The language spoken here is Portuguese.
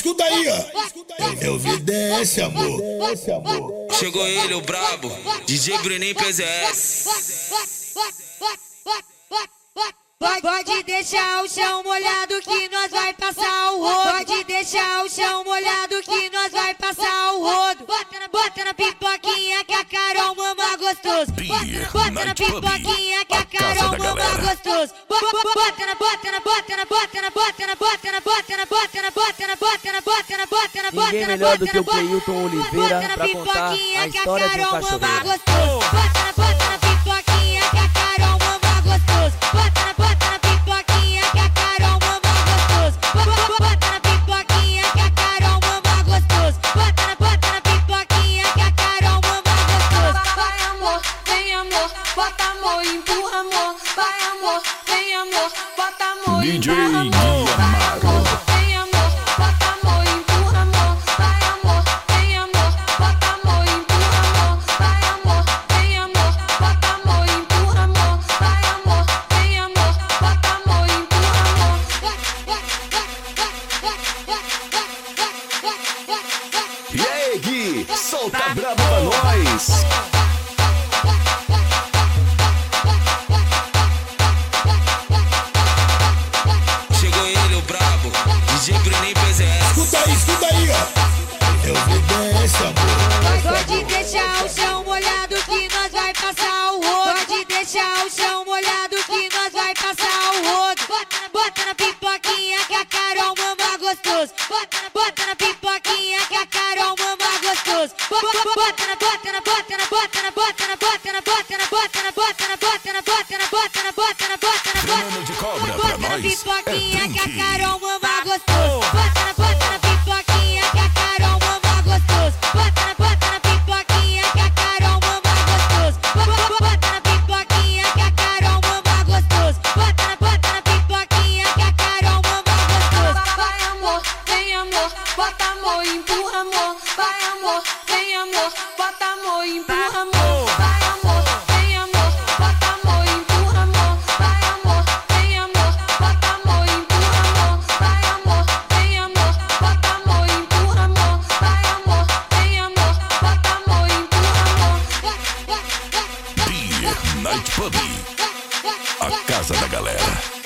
escuta aí, ó. Eu vi desce, amor. Chegou ele, o brabo, DJ Bruninho PZS. Pode deixar o chão molhado que nós vai passar o rodo. Pode deixar o chão molhado que nós vai passar o rodo. Bota na pipoquinha que a Carol mama gostoso. Bota na pipoquinha que a Carol mama gostoso. Bota na Ninguém melhor do que o Cleilton Oliveira pra contar a história de um cachorro. Bota na pipoquinha que a Carol mama gostoso. Bota na pipoquinha que a Carol mama gostoso. Bota na pipoquinha que a Carol mama gostoso. Bota na pipoquinha que a Carol mama gostoso. Vai amor, vem amor, bota amor, empurra amor. Vai amor, vem amor, bota amor, DJ empurra amor. Vai amor, vem amor, bota amor, empurra amor. Vai amor, vem amor, bota amor, empurra amor. Vai amor, vem amor, bota amor, empurra amor. Vai amor, vem amor, bota amor, empurra amor. E aí, Gui, solta a braba pra nós. Chegou ele, o brabo, DJ Bruninho PZS. Escuta aí, ó. Eu vi desce, amor. Pode deixar o chão molhado que nós vai passar o rodo. Pode deixar o chão molhado que nós vai passar o rodo. Bota na pipoquinha que a Carol mama gostoso. Bota na pipoquinha que a Carol mama gostoso. Bota na Veneno de cobra pra nós. pipoquinha que a Carol mama gostoso. Bota na pipoquinha que a Carol mama gostoso. Bota na pipoquinha que a Carol mama gostoso. Bota na pipoquinha que a Carol mama gostoso. Bota na pipoquinha que a Carol mama gostoso. Vai amor, vem amor, bota amor, empurra amor. Vai amor, vem amor, bota amor, empurra amor. Vai amor, vem amor, bota amor, empurra amor. Vai amor, vem amor, bota amor, empurra amor. Vai amor, vem amor, bota amor, empurra amor. Vai amor, vem amor, bota amor, empurra amor. Beer Night Pub, a casa da galera.